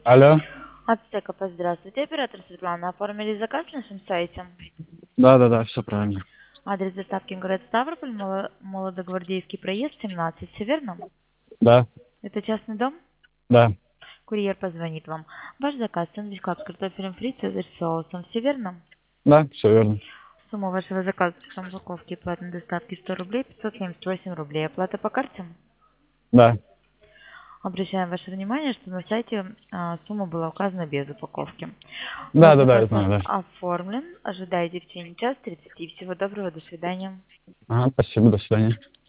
Алло. Аптека, здравствуйте. Оператор Светлана. Оформили заказ на нашем сайте. Да, все правильно. Адрес доставки город Ставрополь, Молодогвардейский проезд, 17. Все верно? Да, Это частный дом? да, Курьер позвонит вам. Ваш заказ сэндвич-клаб с картофелем фри, цезарь с соусом. Все верно? да, все верно. Сумма вашего заказа с упаковки платной доставки 100 рублей, 578 рублей. Оплата по карте? Да. Обращаем ваше внимание, что на сайте сумма была указана без упаковки. Да, Ваш да, да, заказ я знаю, да. оформлен. Ожидайте в течение часа 30. Всего доброго, до свидания. Ага, спасибо, до свидания.